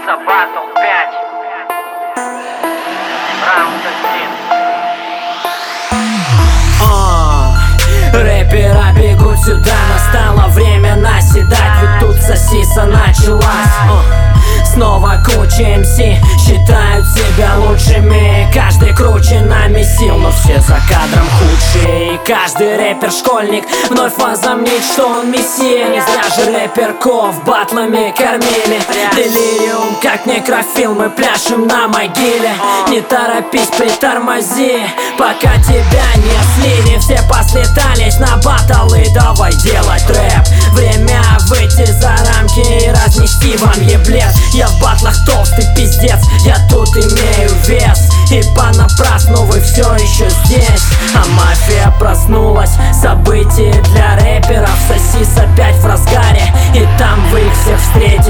Начинается батл 5. Раунд 1. Рэпера бегут сюда, настало время наседать, ведь тут сосиса началась. Снова куча МС считают себя лучшими. Каждый круче нами сил, но все за кадром худшие. И каждый рэпер-школьник вновь возомнит, что он мессия. Не зря же рэперков батлами кормили. Делириум, как некрофил, мы пляшем на могиле. Не торопись, притормози, пока тебя не слили. Все послетались на батлы, давай делать рэп. Время выйти за рамки и разнести вам еблет. Я в батлах толстый пиздец, я тут имею вес. И понапрасну вы все еще здесь. А мафия проснулась, событие для рэперов. Сосис опять в разгаре, и там вы их всех встретите.